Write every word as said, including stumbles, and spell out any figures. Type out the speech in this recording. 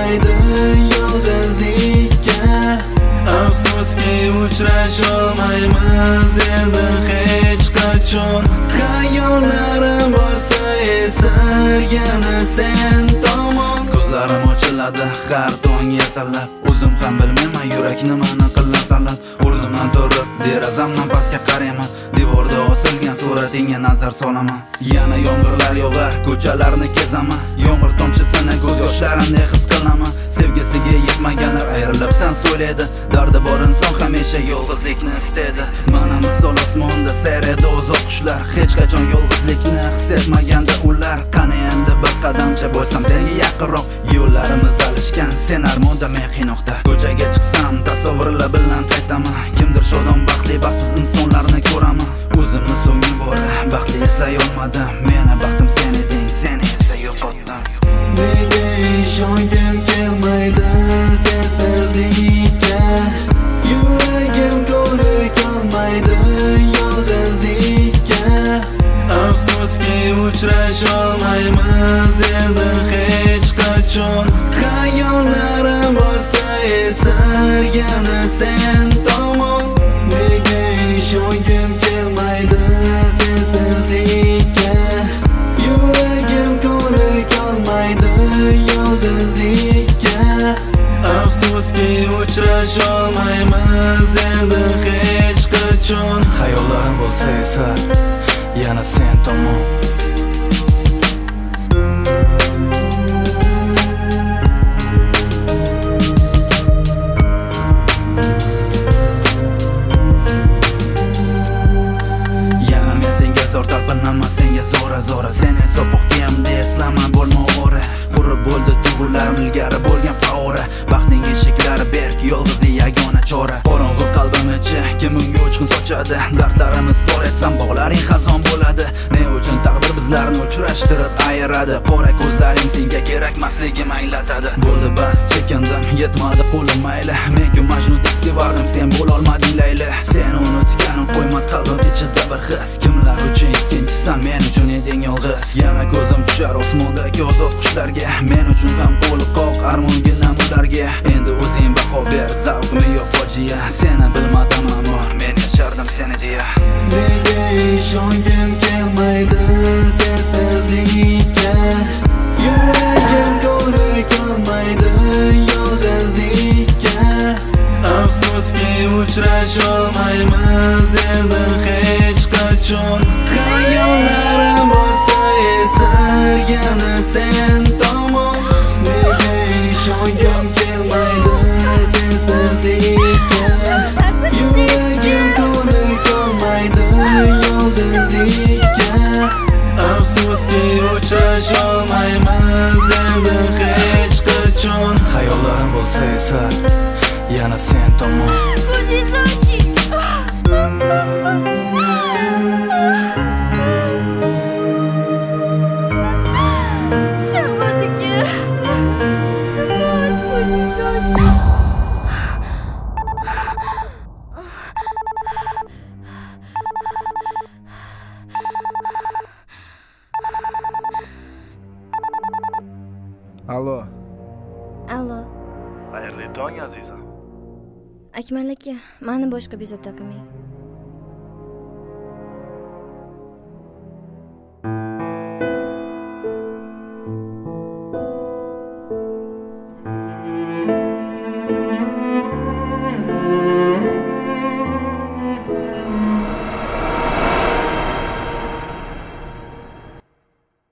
kelmaydi yolg'izlikka. Afsuski uchrasholmaymiz endi hech qachon. Xayollarim bo'lsa esar yana sen tomon. Ko'zlarim ochiladi har tong ertalab, o'zim ham bilmayman yurak nimani qilib talab. O'rnimdan turib derazamdan pastga qarayman, devorda osilgan suratingga nazar solaman. Yana yomg'irlar yog'ar, ko'chalarni kezaman, yomg'ir tomchisini ko'z yoshlarimda his qilaman. Sevgisiga yetmaganlar ayrilikdan so'ylaydi, dardi bor inson hamisha yolg'izlikni istaydi. Mana misol osmonda sayraydi uzoq qushlar, hech qachon yolg'izlikni his etmaganda ular. Qani endi bir qadamcha bo'lsam senga yaqinroq, yo'llarimiz alishgan, sen armonda men qiynoqda. Ko'chaga chiqsam tasavvurlar bilan qaytaman, kimdir shodon baxtli baxtsiz insonlarni ko'raman. O'zimni so'nggi bor baxtli eslay olmadim, meni baxtim sen eding, seni esa yo'qotdim. Nega ishongim kelmaydi sensizlikka, yuragim ko'nik olmaydi yolg'izlikka. Afsuski uchrasholmaymiz endi hech qachon. Xayollarim bo'lsa esar yana sen tomon. Nega ishongim kelmaydi sensizlikka, yuragim ko'nik olmaydi yolg'izlikka. Afsuski uchrasholmaymiz endi hech qachon. Xayollarim bo'lsa esar yana sen tomon. Zora seni sopuq kiyimda eslama bo'lma o'ra. Qurib bo'ldi tuyg'ularim ilgari bo'lgan faora. Baxtning eshiklari berk, yolg'izlik yagona chora. Qorong'u qalbim ichi kim unga uchqun sochadi, dardlarimiz qor etsam bog'laring xazon bo'ladi. Ne uchun taqdir bizlarni uchrashtirib ayiradi, qora ko'zlaring senga kerakmasligim anglatadi. Bo'ldi bas chekindim, yetmadi qo'lim mayli, men-ku Majnundek sevardim, sen bo'lolmading Layli. Seni unutganim qo'ymas qalbim ichida bir his, kimlar uchun ikkinchisan, men uchun eding yolg'iz. Yana ko'zim tushar osmondagi ozod qushlarga, men uchun ham qo'li qoq armonginam ularga. Endi o'zing baho ber, zavqmi yo fojia, seni bilmadim ammo men yashardim seni deya. Nega ishongim kelmaydi sensizlikka, yuragim ko'nik olmaydi yolg'izlikka. Afsuski uchrasholmaymiz endi hech qachon. Xayollarim bo'lsa esar yana sen tomon. Nega ishongim kelmaydi sensizlikka, yuragim ko'nik olmaydi yolg'izlikka. Afsuski uchrasholmaymiz endi hech qachon. Xayollarim bo'lsa esar yana sen tomon. Allo. Allo. Xayrli tong azizam. Akmal aka, meni boshqa bezovta qilmang.